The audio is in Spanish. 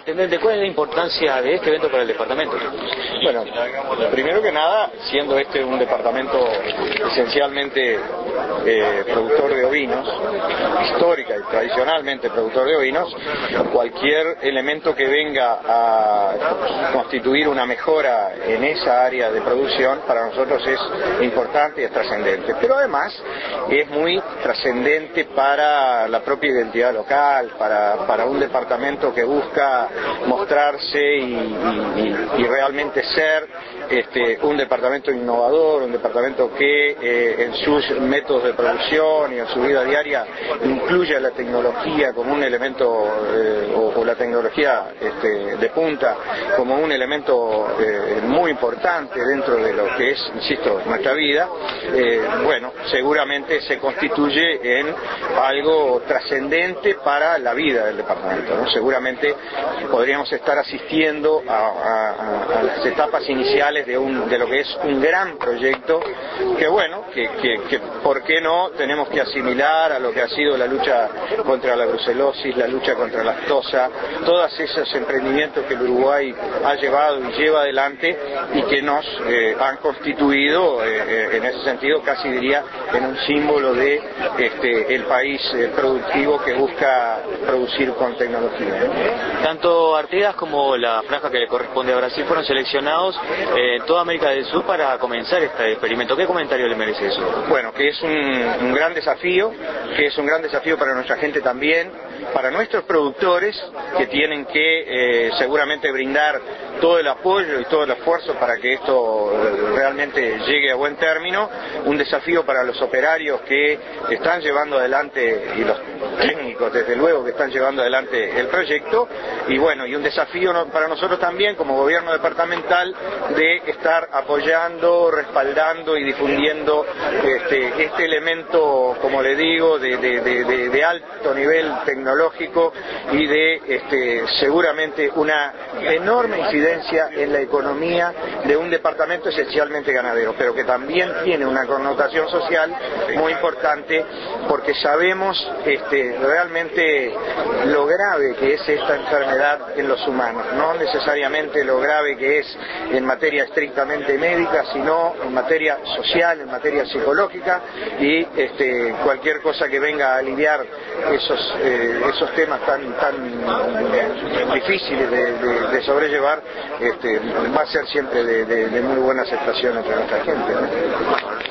Intendente, ¿cuál es la importancia de este evento para el departamento? Bueno, primero que nada, siendo este un departamento esencialmente productor de ovinos, histórica y tradicionalmente productor de ovinos, cualquier elemento que venga a constituir una mejora en esa área de producción para nosotros es importante y es trascendente. Pero además es muy trascendente para la propia identidad local, para un departamento que busca mostrarse y realmente ser un departamento innovador, un departamento que en sus métodos de producción y en su vida diaria incluye la tecnología como un elemento o la tecnología de punta como un elemento muy importante dentro de lo que es, insisto, nuestra vida. Bueno, seguramente se constituye en algo trascendente para la vida del departamento, ¿no? Seguramente podríamos estar asistiendo a las etapas iniciales de lo que es un gran proyecto que bueno, que por qué no tenemos que asimilar a lo que ha sido la lucha contra la brucelosis, la lucha contra la lactosa, todos esos emprendimientos que el Uruguay ha llevado y lleva adelante y que nos han constituido en ese sentido, casi diría, en un símbolo de el país productivo que busca producir con tecnología, ¿no? Tanto Artigas como la franja que le corresponde a Brasil fueron seleccionados en toda América del Sur para comenzar este experimento. ¿Qué comentario le merece eso? Bueno, que es un gran desafío, para nuestra gente también, para nuestros productores que tienen que seguramente brindar todo el apoyo y todo el esfuerzo para que esto realmente llegue a buen término, un desafío para los operarios que están llevando adelante y los técnicos desde luego que están llevando adelante el proyecto, y bueno, y un desafío para nosotros también como gobierno departamental de estar apoyando, respaldando y difundiendo este elemento, como le digo, de alto nivel tecnológico y de seguramente una enorme incidencia en la economía de un departamento esencialmente ganadero, pero que también tiene una connotación social muy importante, porque sabemos realmente lo grave que es esta enfermedad en los humanos, no necesariamente lo grave que es en materia estrictamente médica, sino en materia social, en materia psicológica, y cualquier cosa que venga a aliviar esos temas tan difíciles de sobrellevar va a ser siempre de muy buena aceptación entre nuestra gente, ¿no?